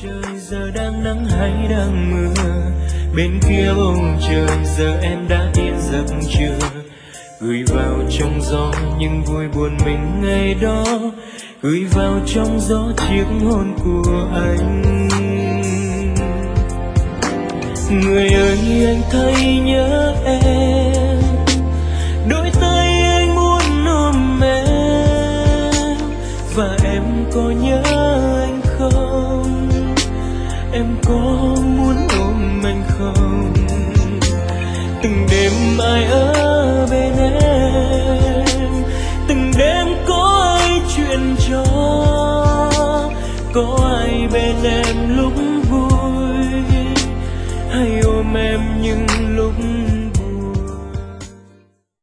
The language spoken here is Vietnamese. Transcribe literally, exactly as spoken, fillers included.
trời giờ đang nắng hay đang mưa, bên kia bầu trời giờ em đã yên giấc chưa? Gửi vào trong gió những vui buồn mình ngày đó, gửi vào trong gió chiếc hôn của anh. Người ơi anh thấy nhớ em, đôi tay anh muốn ôm em, và em có nhớ anh không? Em có muốn ôm anh không? Từng đêm ai ở bên em, từng đêm có ai chuyện trò, có ai bên em lúc vui, hay ôm em nhưng